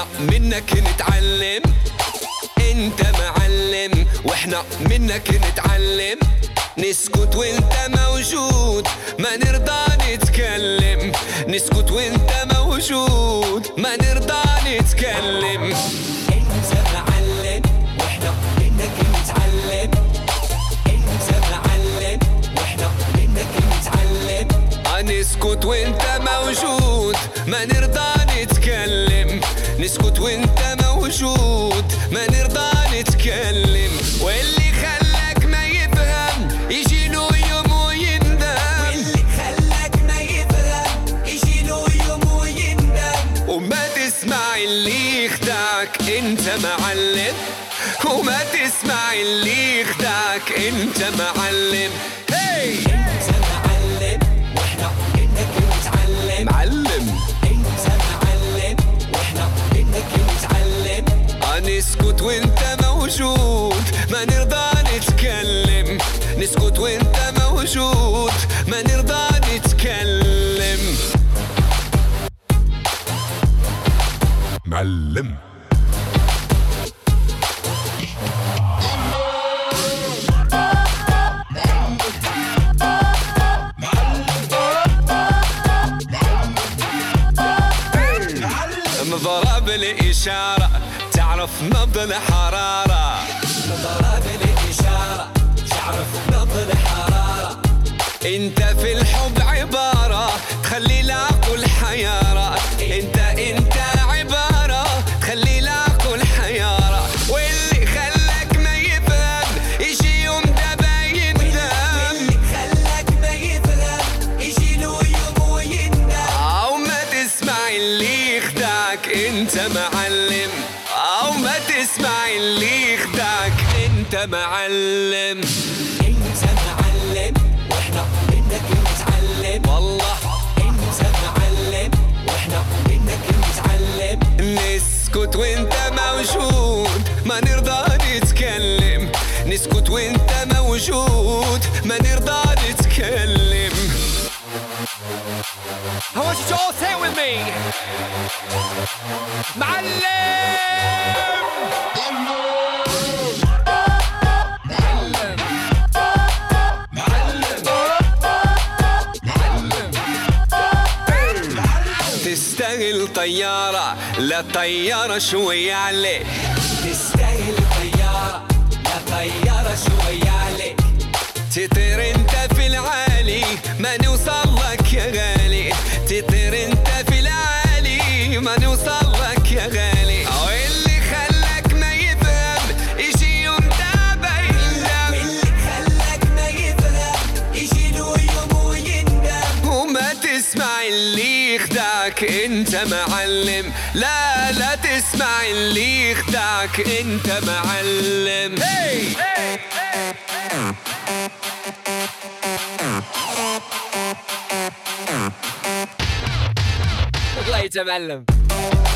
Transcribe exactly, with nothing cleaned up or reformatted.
احنا منك نتعلم. انت معلم واحنا منك نتعلم. نسكت وانت موجود ما نرضى نتكلم. نسكت وانت موجود ما نرضى نتكلم. انت معلم واحنا منك نتعلم. انت معلم واحنا منك نتعلم. نسكت وانت موجود ما نرضى نتكلم. نسكت وانت موجود ما نرضى نتكلم. واللي خلاك ما يفهم يجي له يوم ويندم. واللي خلاك ما يفهم يجي له يوم ويندم. وما تسمع اللي يخدعك انت معلم. وما تسمع اللي يخدعك انت معلم. هي انت معلم واحنا منك نتعلم. معلم انت معلم واحنا منك نتعلم. نسكت وانت موجود ما نرضى نتكلم. نسكت وانت موجود ما نرضى نتكلم. معلم ضرب الإشارة تعرف نبض الحرارة. ضرب الإشارة تعرف نبض الحرارة. انت في الحب عبارة تخلي العقل حيارة. انت انت عبارة تخلي العقل حيارة. واللي خلاك ما يفهم يجي يوم دابا يندم. واللي خلاك ما يفهم يجي له يوم ويندم. او ما تسمع اللي يخدعك انت معلم. او ما تسمع اللي يخدعك انت معلم. انت معلم واحنا منك نتعلم. والله انت معلم واحنا منك نتعلم. نسكت وانت موجود ما نرضى نتكلم. نسكت وانت موجود ما نرضى نتكلم. I want you to all say it with me. معلم. تستاهل طيارة لا طيارة شوية عليك. تستاهل طيارة لا طيارة شوية عليك. تطير انت في العالي ما نوصل لك يا غالي. تطير انت في العالي ما نوصل لك يا غالي. واللي خلاك ما يفهم يجي يوم دابا يندم. واللي خلاك ما يفهم يجي له يوم ويندم. وما تسمع اللي يخدعك انت معلم. لا لا تسمع اللي يخدعك انت معلم. hey! hey! الله يتمعلم.